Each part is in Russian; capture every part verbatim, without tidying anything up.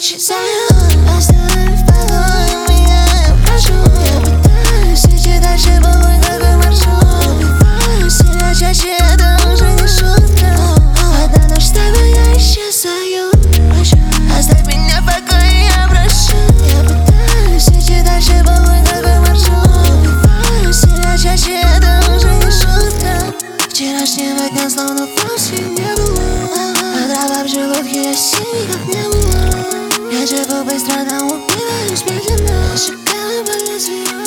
исчезаю. Оставь в покое меня, я прошу. Я пытаюсь идти дальше по мой такой маршрут. Убиваю себя чаще, это уже не шутка. Одна ночь с тобой, я исчезаю. Оставь меня в покое, я прошу. Я пытаюсь идти дальше по мой такой маршрут. Убиваю себя чаще, это уже не шутка. Вчерашнего дня словно вовсе не было. А дрова в желудке, я синий, как не было. Я живу быстро, но убиваюсь медленно. Шагаю по лезвию.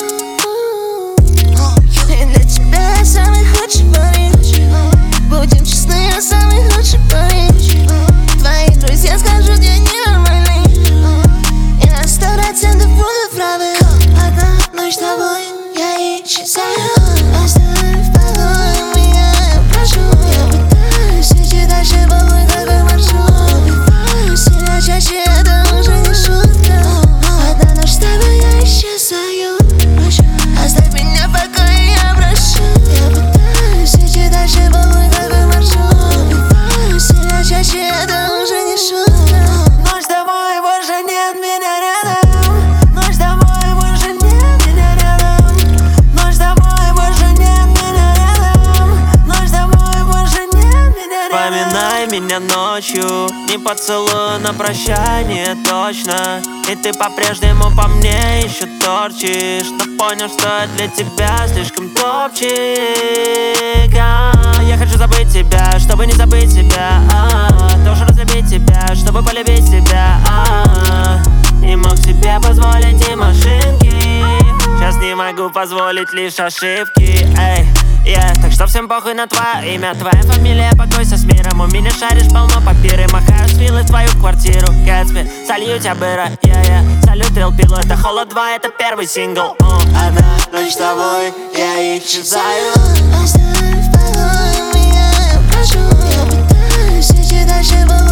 И для тебя я самый худший парень. Будем честны, я самый лучший парень. Твои друзья скажут, я ненормальный. И на сто процентов будут правы. Одна ночь с тобой, я исчезаю. Оставь в покое меня, я прошу. Я пытаюсь идти дальше по мой такой маршрут. Убиваю себя чаще, это уже не шутка. Одна ночь с тобой, я исчезаю. Оставь меня в покое, я прошу. Я пытаюсь идти дальше по мой такой маршрут. Убиваю себя чаще, это уже не шутка. Ночь с тобой, больше нет меня рядом. Ночь с тобой, больше нет меня рядом. Ночь с тобой, больше нет меня рядом. Ночь с тобой, больше нет меня рядом. Поминай меня ночью, не поцелую на прощание точно. И ты по-прежнему по мне еще торчишь. Но понял, что я для тебя слишком топчик. а, Я хочу забыть тебя, чтобы не забыть тебя. а, Тоже разлюбить тебя, чтобы полюбить тебя. а, Не мог себе позволить и машинки. Сейчас не могу позволить лишь ошибки. Эй, yeah. Так что всем похуй на твое имя, твоя фамилия, покойся с миром. У меня шаришь полно папиры, махаю с виллы в твою квартиру. Гэтсби, солью тебя быра, yeah, yeah. Салют, Трил Пилу, это Холод два, это первый сингл. uh. Одна ночь с тобой, я исчезаю. Оставь в покое меня, я прошу. Я пытаюсь идти дальше по